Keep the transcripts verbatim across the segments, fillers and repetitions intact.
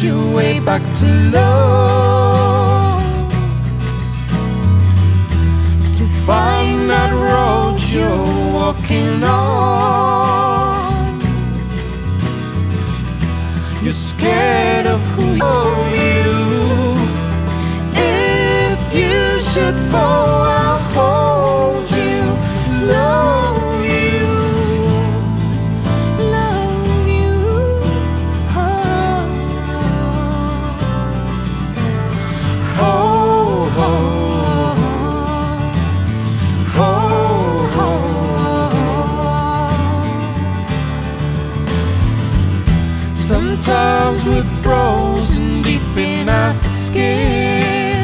find your way back to love, to find that road you're walking on. You're scared of who you are. If you should fall, I'll hold you, love you, love you. Oh, oh, oh, oh, oh. Sometimes we're frozen deep in our skin.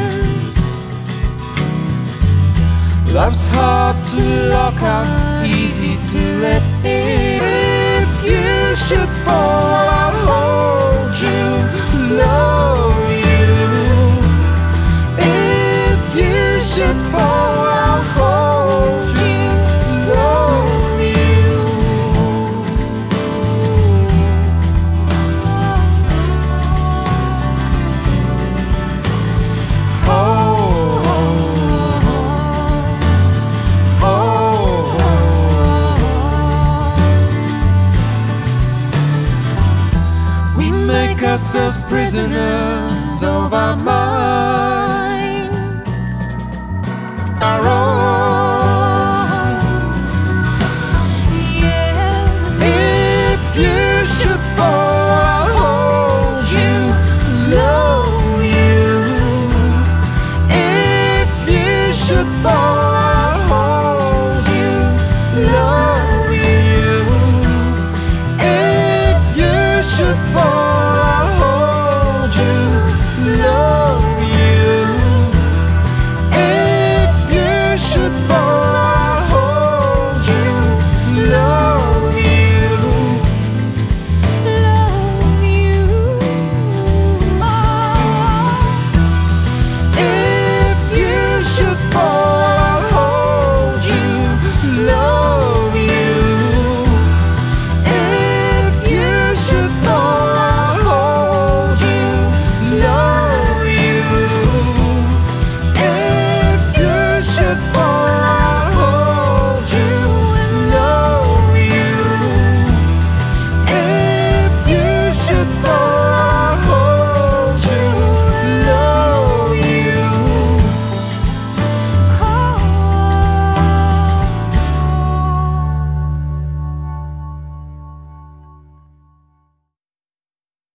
Love's hard to lock out, easy to let in. If you should fall, I'll hold you, love you. If you should fall, I'll hold you, love you. Oh, make ourselves prisoners of our minds, our own. Yeah. If you should fall, I'll hold you, love you. If you should fall,